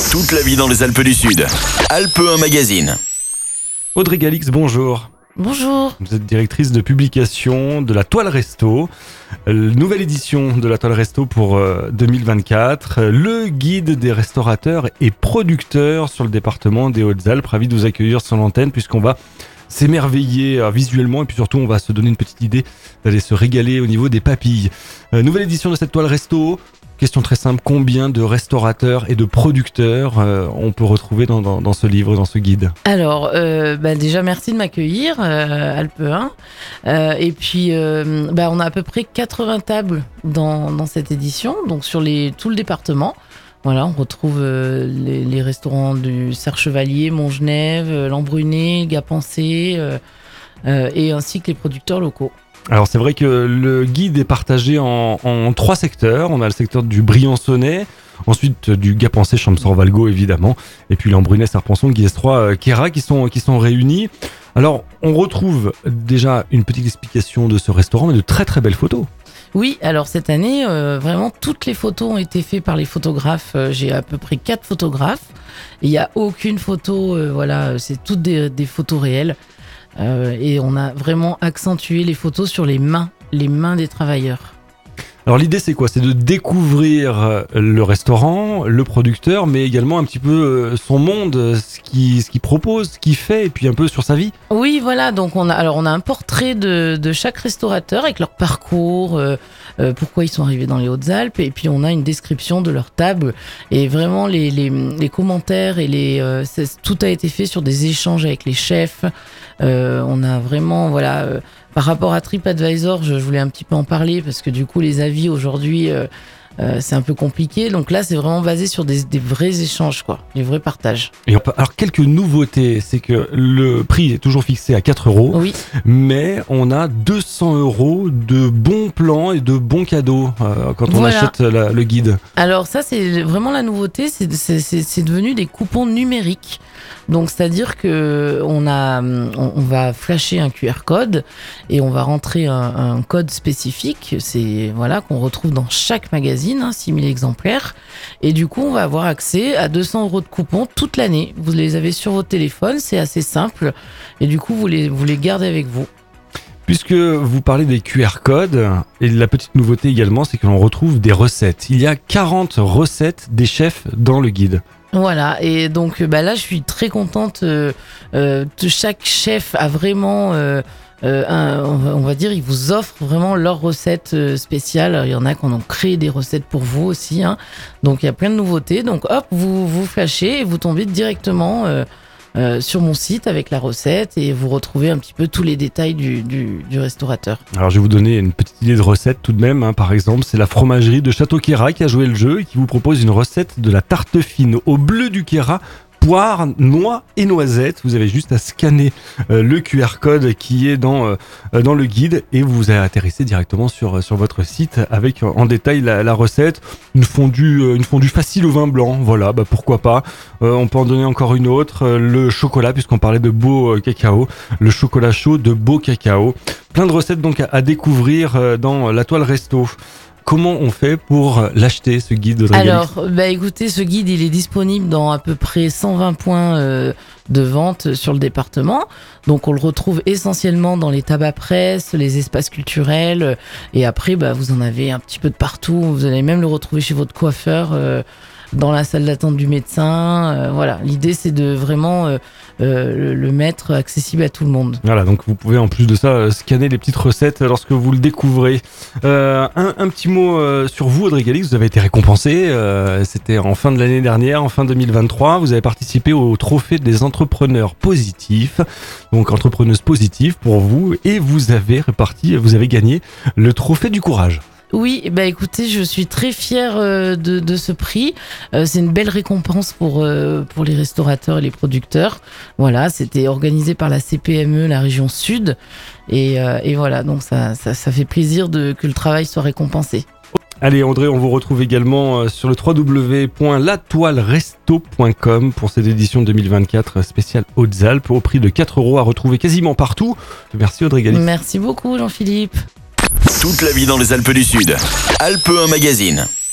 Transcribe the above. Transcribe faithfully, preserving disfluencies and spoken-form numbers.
Toute la vie dans les Alpes du Sud. Alpes un Magazine. Audrey Galix, bonjour. Bonjour. Vous êtes directrice de publication de la Toile Resto. Euh, nouvelle édition de la Toile Resto pour euh, deux mille vingt-quatre. Le guide des restaurateurs et producteurs sur le département des Hautes-Alpes. Ravi de vous accueillir sur l'antenne puisqu'on va s'émerveiller euh, visuellement et puis surtout on va se donner une petite idée d'aller se régaler au niveau des papilles. Euh, nouvelle édition de cette Toile Resto. Question très simple, combien de restaurateurs et de producteurs euh, on peut retrouver dans, dans, dans ce livre, dans ce guide? Alors, euh, bah déjà, merci de m'accueillir, euh, Alpes un. Euh, et puis, euh, bah, on a à peu près quatre-vingts tables dans, dans cette édition, donc sur les, tout le département. Voilà, on retrouve euh, les, les restaurants du Serre-Chevalier, Montgenèvre, euh, Lambrunet, Gapençay, euh, euh, et ainsi que les producteurs locaux. Alors c'est vrai que le guide est partagé en, en trois secteurs. On a le secteur du Briançonnais, ensuite du Gapençay, Champsaur-Valgo évidemment, et puis Lambrunet, Serponçon, Guillestroy, Queyras qui sont, qui sont réunis. Alors on retrouve déjà une petite explication de ce restaurant, mais de très très belles photos. Oui, alors cette année, euh, vraiment toutes les photos ont été faites par les photographes. Euh, j'ai à peu près quatre photographes. Il n'y a aucune photo, euh, voilà, c'est toutes des, des photos réelles. Euh, et on a vraiment accentué les photos sur les mains, les mains des travailleurs. Alors l'idée c'est quoi? C'est de découvrir le restaurant, le producteur, mais également un petit peu son monde, ce qu'il ce qu'il propose, ce qu'il fait, et puis un peu sur sa vie. Oui, voilà, donc on a, alors on a un portrait de, de chaque restaurateur avec leur parcours, euh, euh, pourquoi ils sont arrivés dans les Hautes-Alpes, et puis on a une description de leur table, et vraiment les, les, les commentaires, et les, euh, tout a été fait sur des échanges avec les chefs. Euh, on a vraiment, voilà, euh, par rapport à TripAdvisor, je, je voulais un petit peu en parler parce que du coup les avis aujourd'hui euh, euh, c'est un peu compliqué, donc là c'est vraiment basé sur des, des vrais échanges, quoi, des vrais partages. Et on peut, alors quelques nouveautés, c'est que le prix est toujours fixé à quatre euros, oui. Mais on a deux cents euros de bons plans et de bons cadeaux euh, quand on voilà. achète la, le guide. Alors ça c'est vraiment la nouveauté, c'est, c'est, c'est, c'est devenu des coupons numériques. Donc c'est-à-dire que on a, on, on va flasher un Q R code et on va rentrer un, un code spécifique, c'est voilà qu'on retrouve dans chaque magazine, hein, six mille exemplaires, et du coup on va avoir accès à deux cents euros de coupons toute l'année. Vous les avez sur votre téléphone, c'est assez simple, et du coup vous les, vous les gardez avec vous. Puisque vous parlez des Q R codes, et la petite nouveauté également, c'est que l'on retrouve des recettes. Il y a quarante recettes des chefs dans le guide. Voilà, et donc bah là je suis très contente, euh, euh, de chaque chef a vraiment, euh, euh, un, on, va, on va dire, ils vous offrent vraiment leurs recettes euh, spéciales. Alors, il y en a qui en ont créé des recettes pour vous aussi, hein. Donc il y a plein de nouveautés, donc hop, vous vous flashez et vous tombez directement euh, euh, sur mon site avec la recette et vous retrouvez un petit peu tous les détails du, du, du restaurateur. Alors je vais vous donner une petite idée de recette tout de même, hein. Par exemple, c'est la fromagerie de Château-Queyras qui a joué le jeu et qui vous propose une recette de la tarte fine au bleu du Queyras, poire, noix et noisettes. Vous avez juste à scanner euh, le Q R code qui est dans, euh, dans le guide et vous atterrissez directement sur, sur votre site avec en détail la, la recette. Une fondue, euh, une fondue facile au vin blanc, voilà, bah pourquoi pas. Euh, on peut en donner encore une autre, euh, le chocolat, puisqu'on parlait de beau euh, cacao, le chocolat chaud de beau cacao. Plein de recettes donc à, à découvrir euh, dans la Toile Resto. Comment on fait pour l'acheter, ce guide de Alors, bah écoutez, ce guide, il est disponible dans à peu près cent vingt points euh, de vente sur le département. Donc, on le retrouve essentiellement dans les tabacs presse, les espaces culturels. Et après, bah, vous en avez un petit peu de partout. Vous allez même le retrouver chez votre coiffeur, euh, dans la salle d'attente du médecin. Euh, voilà, l'idée, c'est de vraiment euh, euh, le, le mettre accessible à tout le monde. Voilà, donc vous pouvez en plus de ça scanner les petites recettes lorsque vous le découvrez. Euh, un, un petit mot euh, sur vous, Audrey Galix, vous avez été récompensé, euh, c'était en fin de l'année dernière, en fin deux mille vingt-trois, vous avez participé au trophée des entrepreneurs positifs, donc entrepreneuse positive pour vous, et vous avez réparti, vous avez gagné le trophée du courage. Oui, bah écoutez, je suis très fière euh, de, de ce prix. Euh, c'est une belle récompense pour, euh, pour les restaurateurs et les producteurs. Voilà, c'était organisé par la C P M E, la région Sud. Et, euh, et voilà, donc ça, ça, ça fait plaisir de, que le travail soit récompensé. Allez André, on vous retrouve également sur le w w w point la toile resto point com pour cette édition deux mille vingt-quatre spéciale Hautes-Alpes au prix de quatre euros à retrouver quasiment partout. Merci Audrey Galix. Merci beaucoup Jean-Philippe. Toute la vie dans les Alpes du Sud. Alpes un Magazine.